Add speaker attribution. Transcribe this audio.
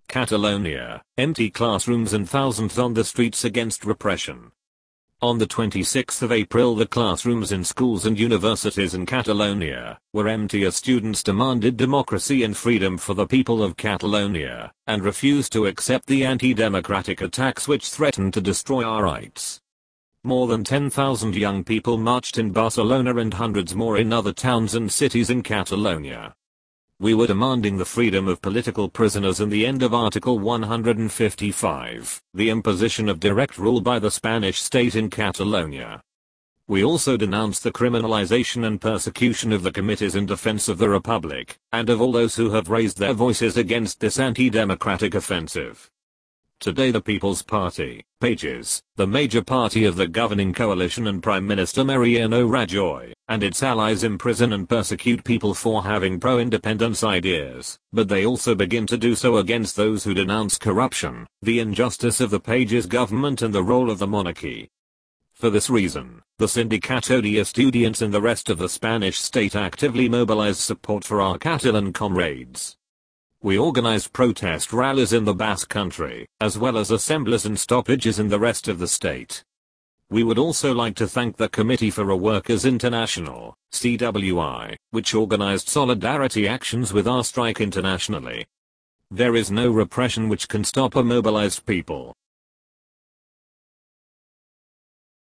Speaker 1: Catalonia, empty classrooms and thousands on the streets against repression. On the 26th of April, the classrooms in schools and universities in Catalonia were empty as students demanded democracy and freedom for the people of Catalonia, and refused to accept the anti-democratic attacks which threatened to destroy our rights. More than 10,000 young people marched in Barcelona and hundreds more in other towns and cities in Catalonia. We were demanding the freedom of political prisoners and the end of Article 155, the imposition of direct rule by the Spanish state in Catalonia. We also denounced the criminalization and persecution of the committees in defense of the Republic, and of all those who have raised their voices against this anti-democratic offensive. Today the People's Party, PAGES, the major party of the governing coalition, and Prime Minister Mariano Rajoy, and its allies imprison and persecute people for having pro-independence ideas, but they also begin to do so against those who denounce corruption, the injustice of the PAGES government and the role of the monarchy. For this reason, the Sindicato de Estudiants and the rest of the Spanish state actively mobilized support for our Catalan comrades. We organized protest rallies in the Basque Country, as well as assemblies and stoppages in the rest of the state. We would also like to thank the Committee for Workers International, CWI, which organized solidarity actions with our strike internationally. There is no repression which can stop a mobilized people.